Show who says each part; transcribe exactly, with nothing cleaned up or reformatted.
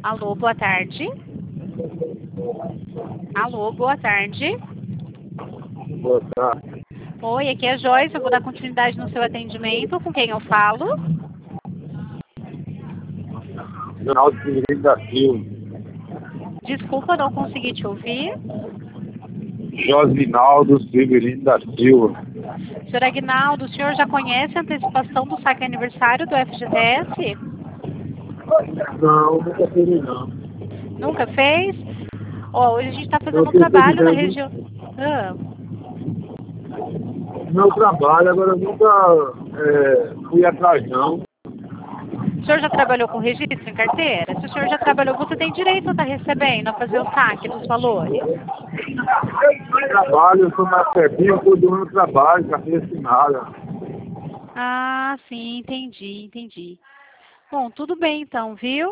Speaker 1: Alô, boa tarde. Alô, boa tarde.
Speaker 2: Boa tarde.
Speaker 1: Oi, aqui é a Joyce, eu vou dar continuidade no seu atendimento. Com quem eu falo?
Speaker 2: Jornal de Severino da Silva.
Speaker 1: Desculpa, não consegui te ouvir.
Speaker 2: Josinaldo Severino da Silva.
Speaker 1: Senhor Aguinaldo, o senhor já conhece a antecipação do saque aniversário do F G T S?
Speaker 2: Não, nunca fiz não.
Speaker 1: Nunca fez? Ó, hoje a gente está fazendo
Speaker 2: Eu
Speaker 1: um
Speaker 2: fiquei
Speaker 1: trabalho na
Speaker 2: devendo
Speaker 1: região... Ah,
Speaker 2: meu trabalho, agora eu nunca é, fui atrás não.
Speaker 1: o senhor já trabalhou com registro em carteira? Se o senhor já trabalhou, você tem direito a estar recebendo, a fazer o saque dos valores.
Speaker 2: Trabalho, eu sou mais pertinho, eu cuido do meu trabalho, carteira assinada.
Speaker 1: Ah, sim, entendi, entendi. Bom, tudo bem então, viu?